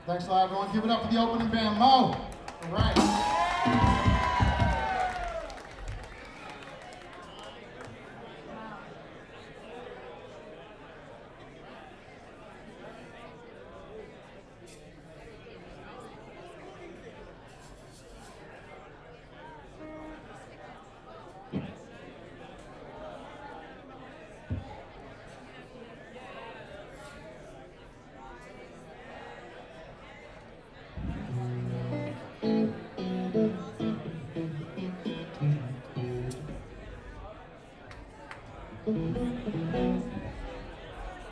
Thanks a lot, everyone. Give it up for the opening band, Mo. All right.